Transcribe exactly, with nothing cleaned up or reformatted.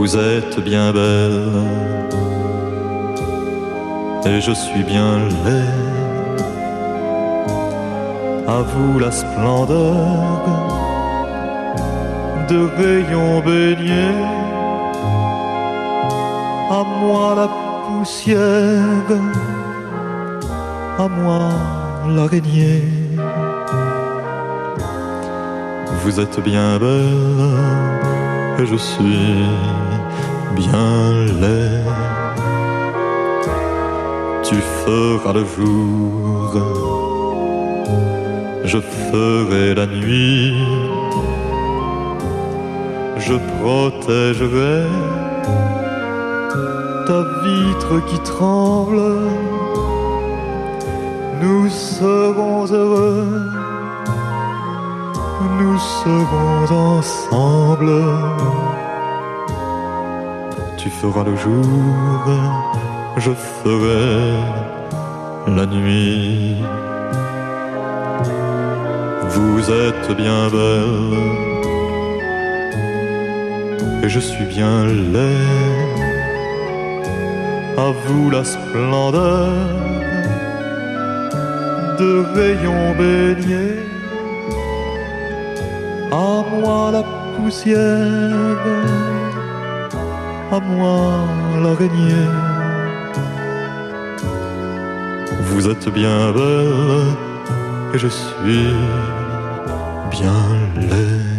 Vous êtes bien belle et je suis bien laid. À vous la splendeur de rayons baignés, à moi la poussière, à moi l'araignée. Vous êtes bien belle et je suis bien laid. Tu feras le jour, je ferai la nuit. Je protégerai ta vitre qui tremble. Nous serons heureux, nous serons ensemble. Tu feras le jour, je ferai la nuit. Vous êtes bien belle et je suis bien laid. À vous la splendeur de rayons baignés, à moi la poussière, à moi l'araignée. Vous êtes bien belle et je suis bien laid.